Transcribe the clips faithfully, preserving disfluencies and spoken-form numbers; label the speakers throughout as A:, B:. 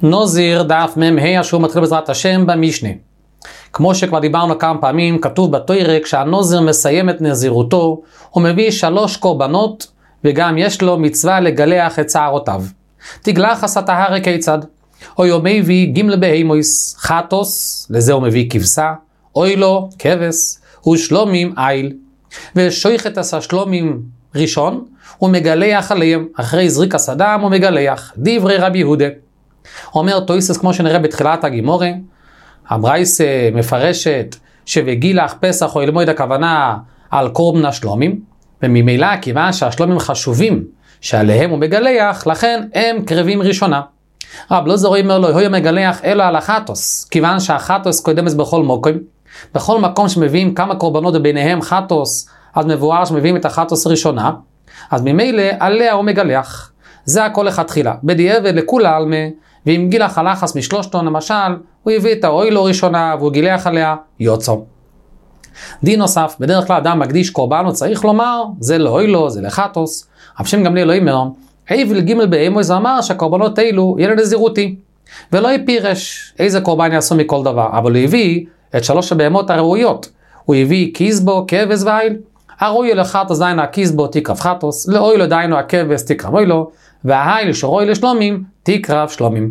A: נוזיר דף מ"ה אשר מתחיל בעזרת השם במשנה. כמו שכבר דיברנו כמה פעמים, כתוב בתורה כשהנוזיר מסיים את נזירותו, הוא מביא שלוש קורבנות, וגם יש לו מצווה לגלח את שערותיו. תגלח עשתה הרי כיצד? או הוא מביא גימל בהימויס, חטוס, לזה הוא מביא כבשה, אוי לו, כבש, ושלומים איל. ושויך את השלומים ראשון, הוא מגלח עליהם, אחרי זריק הסדם הוא מגלח, דברי רבי יהודה. אומר תויסס כמו שנראה בתחילת הגימורה, הברייס מפרשת שבגילח פסח או אל מועד הכוונה על קורבן השלומים, וממילא כיוון שהשלומים חשובים שעליהם הוא מגלח, לכן הם קרבים ראשונה. רב לא זורי אומר לו, הוא מגלח אלו על החטוס, כיוון שהחטוס קודמת בכל מקום, בכל מקום שמביאים כמה קורבנות וביניהם חטוס, אז מבואר שמביאים את החטוס ראשונה, אז ממילא עליה הוא מגלח. זה הכל לכתחילה. בדיעבד לכולה עלמה, ואם גילח הלחס משלושתו למשל, הוא הביא את האוילו ראשונה והוא גילח עליה יוצו. דין נוסף, בדרך כלל אדם מקדיש קורבן, הוא צריך לומר, זה לא אוילו, זה לחטוס. רב שם גמליאל לא אומר, היבל גימל בהימויס אמר שהקורבנות האלו יהיה לנזירותי, ולא יפירש איזה קורבן יעשו מכל דבר, אבל הוא הביא את שלוש הבהמות הראויות. הוא הביא קיזבו, כבש ואיל. הראוי לחטוס דיינו הקיזבו תקרב חטוס, לאוילו דיינו הכבש תקרב אוילו, והאיל שראוי לשלומים תקרב שלומים.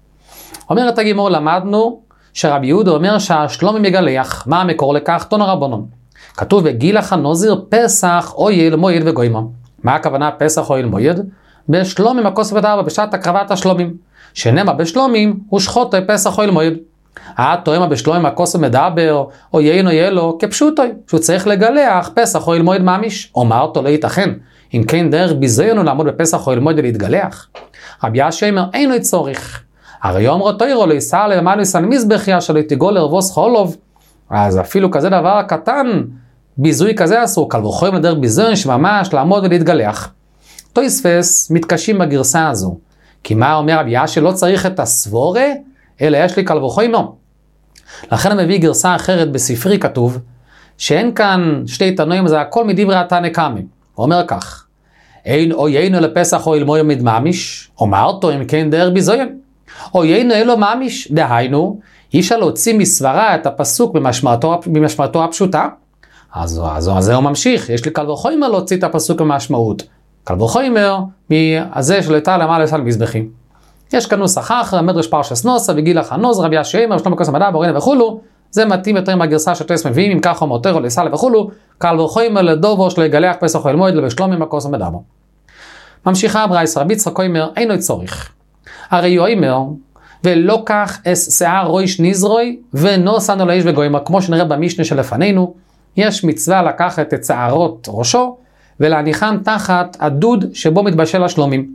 A: אומרת הגימור, למדנו שרבי יהודה אומר שהשלומים יגלח. מה המקור לכך? תנו רבנן. כתוב וגילח הנוזיר פסח אויל מועד וגוימה. מה הכוונה פסח אויל מועד? בשלומים הכוס ודרבה, בשעת הקרבת השלומים. שנאמר בשלומים הוא שחוטו פסח אויל מועד. התואמה בשלומים הכוס מדבר או יינו ילו כפשוטו, שהוא צריך לגלח פסח אויל מועד מאמיש. אומר אותו לא ייתכן, אם כן דרך ביזיון לעמוד בפסח אויל מועד להתגלח. רבי ישי אומר אינו צורך, הרי יאמר תוירו לא יסע למען יסע למזבחיה שלא תיגול לרבוס חולוב, אז אפילו כזה דבר קטן, ביזוי כזה אסור, קל וחומר לדרך ביזיון שממש לעמוד ולהתגלח. תויספס מתקשים בגרסה הזו, כי מה אומר רבי ישי? לא צריך את הסבורה, אלא יש לי קל וחומר. לכן אני מביא גרסה אחרת בספרי, כתוב שאין כאן שתי תנועים, זה הכל מדברי התנא קמא. הוא אומר כך, אין או יינו לפסח או אלמויה מדממיש, אומרתו אם כן דרך ביזוין, או יינו אלו ממיש, דהיינו, אישה להוציא מסברה את הפסוק במשמעתו, במשמעתו הפשוטה, אז, אז, אז זה הוא ממשיך, יש לי קל וחומר להוציא את הפסוק במשמעות, קל וחומר מהזה שלטה למעלה לסל מזבחים. יש כאן נוסח אחר, מדרש פרשס נוסה וגילח הנוז, רבי ישי אמר, שלום הכוס המדע, בורינה וכולו, זה מתאים יותר עם הגרסה שתויס מביאים, אם ככה מותרו לסל וכולו, קל וחומר לדובו שלו יגלח פסח אוהל מועד לבשלום עם הכוס המדע. ממשיכה הברייס, רבי יצחק אומר, אינו צורך. הרי הוא אומר, ולא כך אס שיער רויש נזרוי, ונוסנו לאיש וגוימה, כמו שנראה במשנה שלפנינו, יש מצווה לקחת את שערות ראשו, ולהניחם תחת הדוד שבו מתבשל השלומים.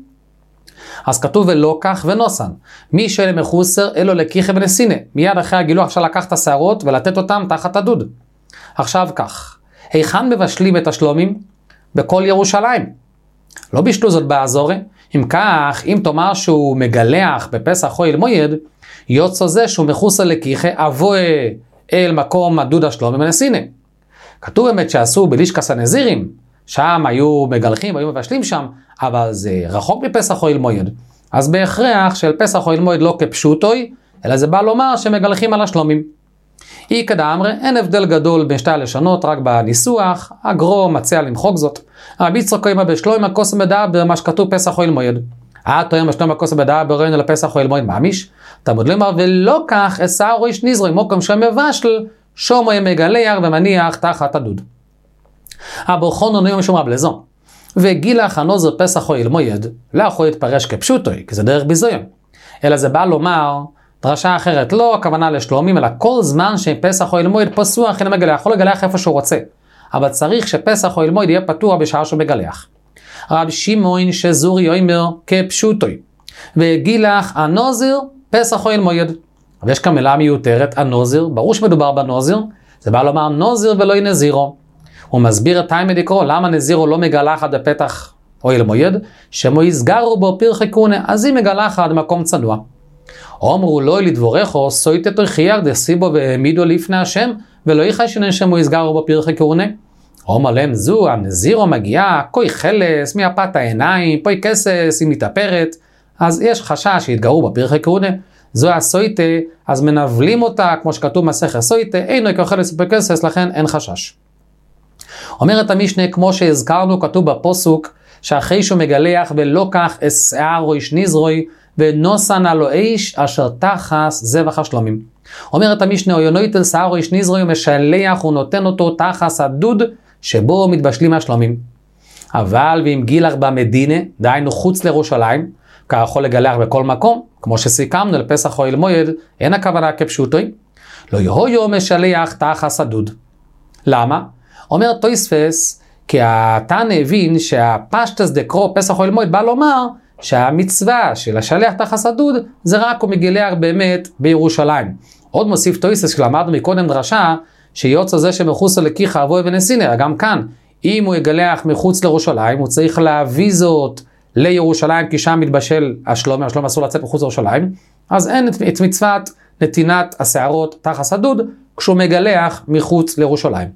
A: אז כתוב ולא כך ונוסן, מי שאלה מחוסר אלו לקיחה ונסינה, מיד אחרי הגילוח אפשר לקחת את השערות ולתת אותם תחת הדוד. עכשיו כך, היכן מבשלים את השלומים? בכל ירושלים. לא בישלו זאת באזורי, אם כך, אם תאמר שהוא מגלח בפסח אוהל מועד, יוצא זה שהוא מחוסר לקיחה אבוא אל מקום הדוד השלומים ונסינה. כתוב באמת שעשו בלישקס הנזירים, שם היו מגלחים, היו מבשלים שם, אבל זה רחוק מפסח אוהל מועד. אז בהכרח של פסח אוהל מועד לא כפשוטוי, אלא זה בא לומר שמגלחים על השלומים. אי כדאמרי, אין הבדל גדול בין שתי הלשונות, רק בניסוח, הגרו מציע למחוק זאת. רבי יצחק אומר בשלום הכוס מדבר, מה שכתוב פסח אוהל מועד. התואם בשלום הכוס מדבר, ראינו לפסח אוהל מועד מאמיש. תלמוד לומר, ולא כך אסר רויש נזרוי, מוקם שמבשל, שומו מגלח ומניח תחת הדוד. הברכון עונים משום רב לזון. וגילח הנוזר פסח אוהל מועד, לא יכול להתפרש כפשוטוי, כי זה דרך ביזוין. אלא זה בא לומר, דרשה אחרת, לא הכוונה לשלומים, אלא כל זמן שפסח אוהל מועד פסוח, אין מגלח, יכול לגלח איפה שהוא רוצה. אבל צריך שפסח אוהל מועד יהיה פתוח בשעה שהוא מגלח. רב שמעון שזורי אומר כפשוטוי. וגילח הנוזר פסח אוהל מועד. אבל יש כאן מילה מיותרת, הנוזר, ברור שמדובר בנוזר, זה בא לומר נוזר ולא נזירו. הוא מסביר את תימא דקרוא, למה נזירו לא מגלחת בפתח אוהל מועד, שמו יסגרו בו פרחי כהונה, אז היא מגלחת במקום צנוע. אומרו לא לדבורכו, סויטתו חייך דסיבו והעמידו לפני השם, ולא יחשנן שמו יסגרו בו פרחי כהונה. אומר להם זו, הנזירו מגיעה, כוי חלס, מיפת העיניים, פוי כסס, היא מתאפרת, אז יש חשש שיתגרו בפרחי כהונה, זו הסויטה, אז מנבלים אותה, כמו שכתוב מסכת סויטה, אינו כאוכל לספק כסס, לכן אין חשש. אומרת המשנה, כמו שהזכרנו, כתוב בפוסוק, שאחרי שהוא מגלח ולוקח אסער או איש נזרוי, ונוסן עלו איש אשר תחס זבח השלומים. אומרת המשנה, או יונויטל סער או איש נזרוי, ומשלח ונותן אותו תחס הדוד, שבו מתבשלים השלומים. אבל ואם גילח במדינה, דהיינו חוץ לירושלים, כך יכול לגלח בכל מקום, כמו שסיכמנו לפסח או אל מועד, אין הכוונה כפשוטוי, לא יהיו משלח תחס הדוד. למה? אומר תוספות, כי התנא הבין שהפשטס דקרו פסח או אל מועד בא לומר שהמצווה של השלח תחס הדוד זה רק הוא מגילח באמת בירושלים. עוד מוסיף תוספות, שלמדנו מקודם דרשה, שיוצא זה שמחוץ לכיחה אבוי ונסינר, גם כאן, אם הוא יגלח מחוץ לירושלים, הוא צריך להביא זאת לירושלים, כי שם מתבשל השלום, השלום אסור לצאת מחוץ לירושלים, אז אין את, את מצוות נתינת השערות תחס הדוד, כשהוא מגלח מחוץ לירושלים.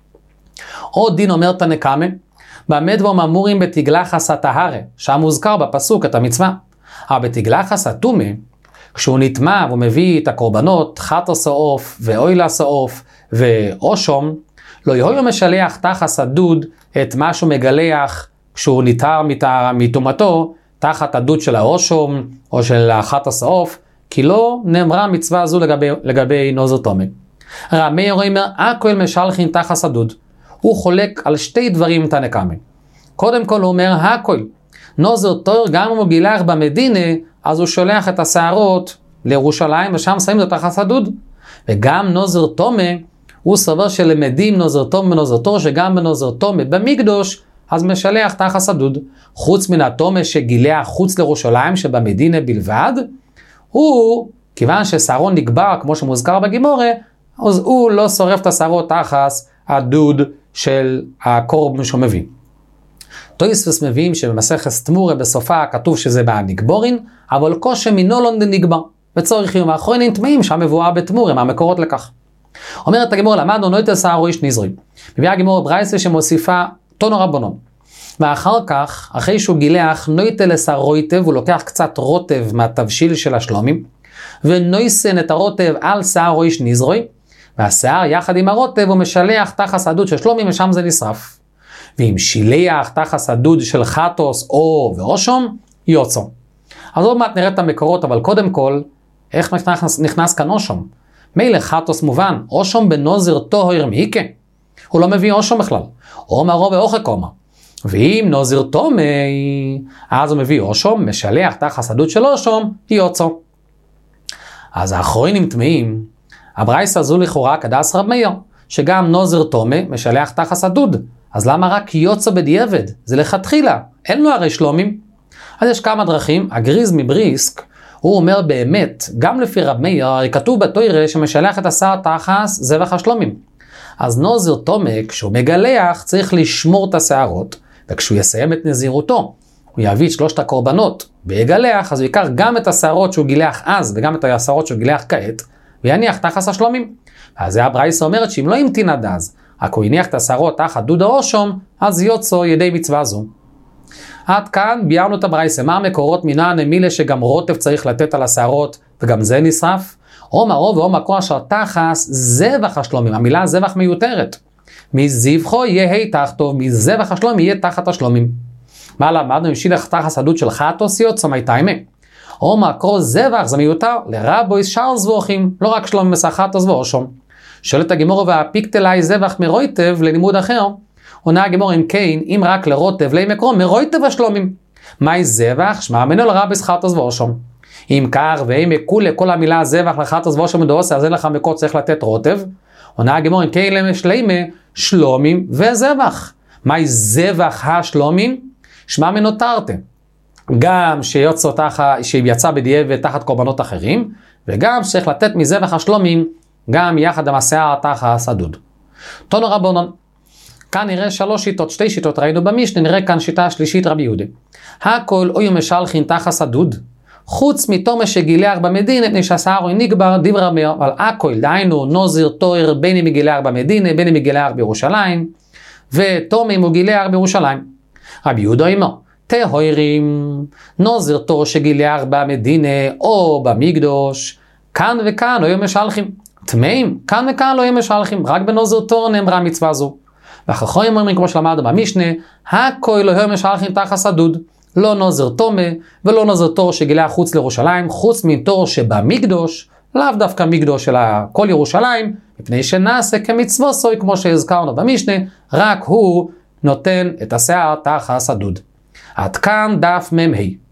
A: עוד דין אומר תנא קמא, במה דברים אמורים בתגלחס הטהרה, שם מוזכר בפסוק את המצווה. אבל בתגלחס הטומא, כשהוא נטמא והוא מביא את הקורבנות, חטא עוף ואוילה עוף ואושום, לא יהיו משלח תחס הדוד את מה שהוא מגלח כשהוא ניתר מטומאתו, תחת הדוד של האושום או של החטא עוף, כי לא נאמרה מצווה זו לגבי, לגבי נוזר טומא. רמי אומר, הכל משלחין תחס הדוד. הוא חולק על שתי דברים תנא קמא. קודם כל הוא אומר, הכל. נוזר טוהר גם אם הוא גילח במדינה, אז הוא שולח את השערות לירושלים, ושם שמים את תחס הדוד. וגם נוזר טומא, הוא סבר שלמדים נוזר טומא ונוזר טוהר, שגם בנוזר טומא במקדוש, אז משלח תחס הדוד. חוץ מן הטומא שגילח חוץ לירושלים, שבמדינה בלבד, הוא, כיוון ששערון נגבר, כמו שמוזכר בגימורה, אז הוא לא שורף את השערות תחס הדוד של הקורבן שהוא מביא. תוספות מביאים שבמסכת תמורה בסופה כתוב שזה בנגבורין, אבל קושי מנולון דנגבר. וצורך יום האחרונים טמאים שם מבואה בתמורה, מהמקורות לכך. אומרת הגימורה, למדנו נויטל סער או איש נזרי. מביאה הגימורה ברייסה שמוסיפה תונו רבנון. ואחר כך, אחרי שהוא גילח נויטל לסער רויטב, הוא לוקח קצת רוטב מהתבשיל של השלומים, ונויסן את הרוטב על סער או איש נזרי, והשיער יחד עם הרוטב הוא משלח תחס הדוד של שלומים ושם זה נשרף. ואם שילח תחס הדוד של חטוס או ואושום, יוצא. אז עוד מעט נראה את המקורות, אבל קודם כל, איך נכנס, נכנס כאן אושום? מילא חטוס מובן, אושום בנוזר טוהר מאיקה. הוא לא מביא אושום בכלל. אומרו ואוחק אומר. ואם נוזר טומאי, אז הוא מביא אושום, משלח תחס הדוד של אושום, יוצא. אז האחרונים טמאים, הברייסה זו לכאורה כדס רב מאיר, שגם נוזר טומא משלח תחס הדוד. אז למה רק יוצא בדיעבד? זה לכתחילה, אין לו הרי שלומים. אז יש כמה דרכים, הגריז מבריסק, הוא אומר באמת, גם לפי רב מאיר, הרי כתוב בתורה שמשלח את השיער תחס זבח השלומים. אז נוזר טומא, כשהוא מגלח, צריך לשמור את השערות, וכשהוא יסיים את נזירותו, הוא יביא את שלושת הקורבנות, ויגלח, אז הוא ייקח גם את השערות שהוא גילח אז, וגם את השערות שהוא גילח כעת, ויניח תחס השלומים. אז זה הברייסה אומרת שאם לא ימתין עד אז, רק הוא יניח את השערות תחת דוד האושום, אז יוצא ידי מצווה זו. עד כאן ביארנו את הברייסה. מה המקורות מן הנמילה שגם רוטב צריך לתת על השערות, וגם זה נשרף? או מרוב ואו מקור אשר תחס זבח השלומים. המילה זבח מיותרת. מזבחו יהיה תחתו, מזבח השלומים יהיה תחת השלומים. מה למדנו? אם שילח תחס הדוד של חטוס יוצא מי תיימה. או מקור זבח זה מיותר, לרבויס שאר זבוחים, לא רק שלום מסחטוס ואושום. שואלת הגימורה והפיקטלי זבח מרויטב ללימוד אחר, עונה הגימורה אם כן, אם רק לרוטב לי מקרו מרויטב השלומים. מהי זבח? שמע מנו לרבויס חטוס ואושום. אם כך ואם יקול לכל המילה זבח לחטוס ואושום מדורסה, אז אין לך מקור צריך לתת רוטב. עונה הגימורה אם כן למשלימה שלומים וזבח. מהי זבח השלומים? שמע מנו תרתי. גם שיוצא תחת, שיצא בדיעבד תחת קורבנות אחרים, וגם שצריך לתת מזבח השלומים, גם יחד עם השיער תחס הדוד. תונו רבנן, כאן נראה שלוש שיטות, שתי שיטות ראינו במשנה, נראה כאן שיטה שלישית רבי יהודה. הכל אוי משלחין תחס הדוד, חוץ מתומא שגילח במדינה, פני שהשיער נגבר דברי רבי, אבל הכל, דהיינו נוזר טוהר בין אם גילח במדינה, בין אם גילח בירושלים, ותומא אם הוא גילח בירושלים. רבי יהודה אומר, טהורים, נוזר תור שגילח במדינה או במקדוש, כאן וכאן לא יהיו משלחים. טמאים, כאן וכאן לא יהיו משלחים, רק בנוזר תור נאמרה מצווה זו. והחכמים אומרים, כמו שלמדנו במשנה, הכל לא יהיו משלחים תחת סדוד. לא נוזר תומה ולא נוזר תור שגילח חוץ לירושלים, חוץ מתור שבמקדוש, לאו דווקא מקדוש של כל ירושלים, מפני שנעשה כמצווה סוי, כמו שהזכרנו במשנה, רק הוא נותן את השיער תחת סדוד. עד כאן דף מ"ה.